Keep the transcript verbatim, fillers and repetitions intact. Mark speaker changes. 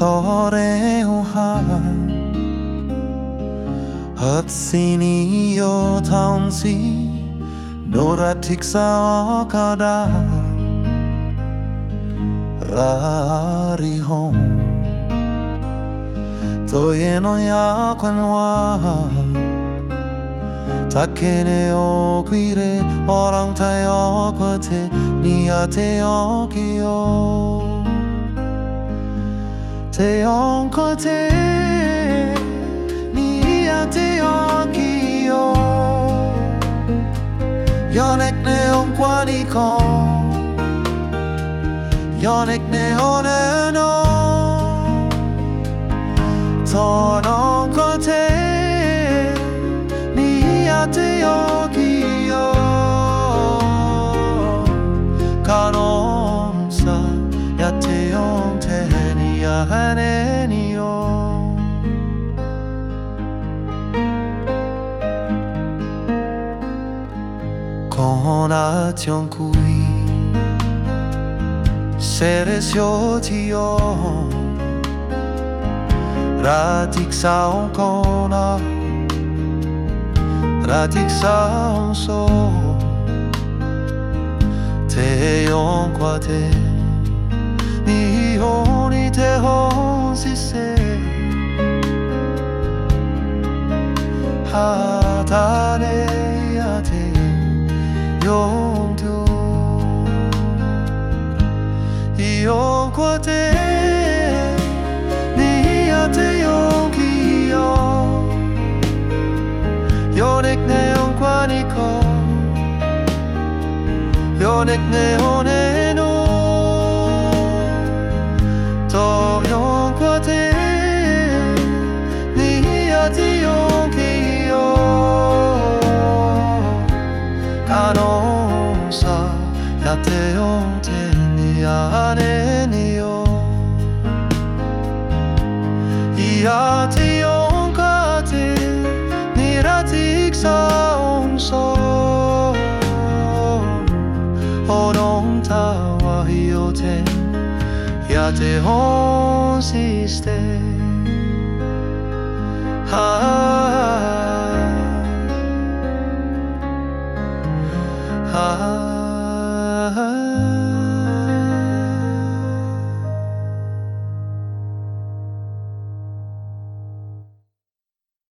Speaker 1: Torehan At siniyo taunsi Noratik sa okada Rarihon Toyeno ya kwanwa Takene okwire Orang tayo kwate Niyate okiyo Te onkote Niyate okiyo Yonek ne onkwaniko Yonek ne oneno Tonon kote Niyate okiyo Kanon sa Yate onte Niyahaneniyo Konation kui Seresyotiyo Ratik saon kona Ratik saon so Te yonkwate Nihoni te honsise Hatare yate Yontu Yonkwate Niyate yonkiyo Yonek ne yonkwaniko Yonek ne oneno To yonkwate Niyate yonkiyo Kanon sa Yate yonte Niyahaneniyo Yate yonkate Niratik sa onso Odong tawa hiyote Yate honsiste Ha